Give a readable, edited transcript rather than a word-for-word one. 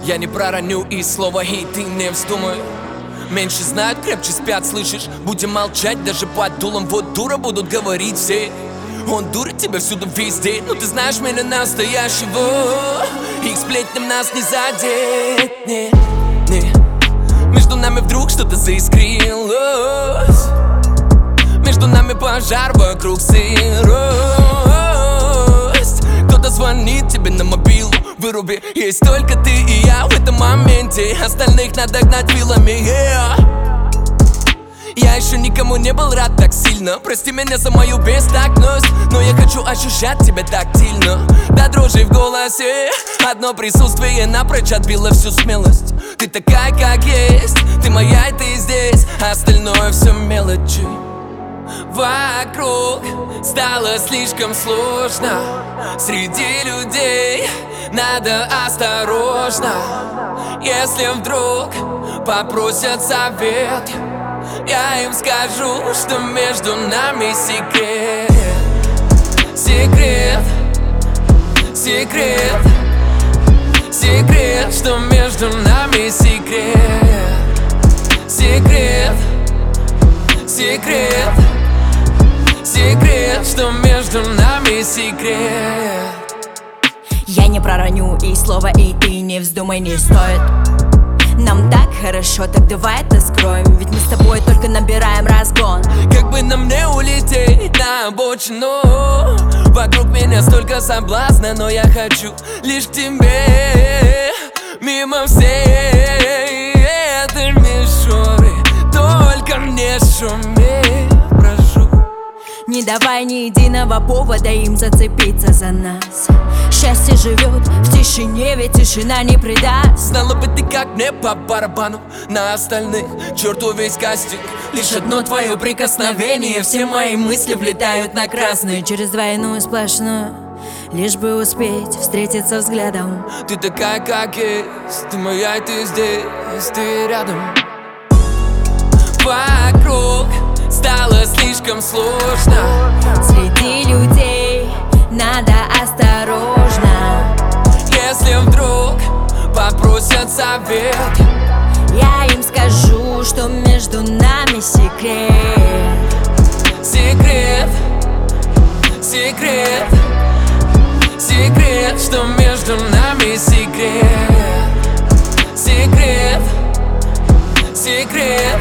Я не пророню и слова «и» ты не вздумай. Меньше знают, крепче спят, слышишь? Будем молчать даже под дулом. Вот дура будут говорить все. Он дурит тебя всюду, везде. Но ты знаешь меня настоящего. Их сплетням нас не задеть. Не. Между нами вдруг что-то заискрилось. Между нами пожар, вокруг сырость. Кто-то звонит тебе на мобилу. Выруби, есть только ты и я в этом моменте. Остальных надо гнать вилами, Я еще никому не был рад так сильно. Прости меня за мою бестактность, но я хочу ощущать тебя тактильно. До дрожи в голосе. Одно присутствие напрочь отбило всю смелость. Ты такая, как есть. Ты моя, и ты здесь. Остальное все мелочи. Вокруг стало слишком сложно. Среди людей надо осторожно. Если вдруг попросят совет, я им скажу, что между нами секрет. Секрет, секрет, секрет, что между нами секрет. Секрет, секрет, секрет, что между нами секрет. Я не пророню и слова «и» ты не вздумай, не стоит. Нам так хорошо, так давай это скроем. Ведь мы с тобой только набираем разгон. Как бы нам не улететь на обочину. Вокруг меня столько соблазна, но я хочу лишь к тебе. Мимо всей этой мишуры только мне шуметь, прошу. Не давай ни единого повода им зацепиться за нас. Счастье живет в тишине, ведь тишина не предаст. Знала бы ты, как мне по барабану на остальных, черту весь кастинг. Лишь одно твое прикосновение, все мои мысли влетают на красный. Через двойную сплошную, лишь бы успеть встретиться взглядом. Ты такая, как есть. Ты моя, и ты здесь, ты рядом. Вокруг стало слишком сложно. Среди людей надо осторожно. Если вдруг попросят совет, я им скажу, что между нами секрет. Секрет, секрет, секрет, что между нами секрет. Секрет, секрет,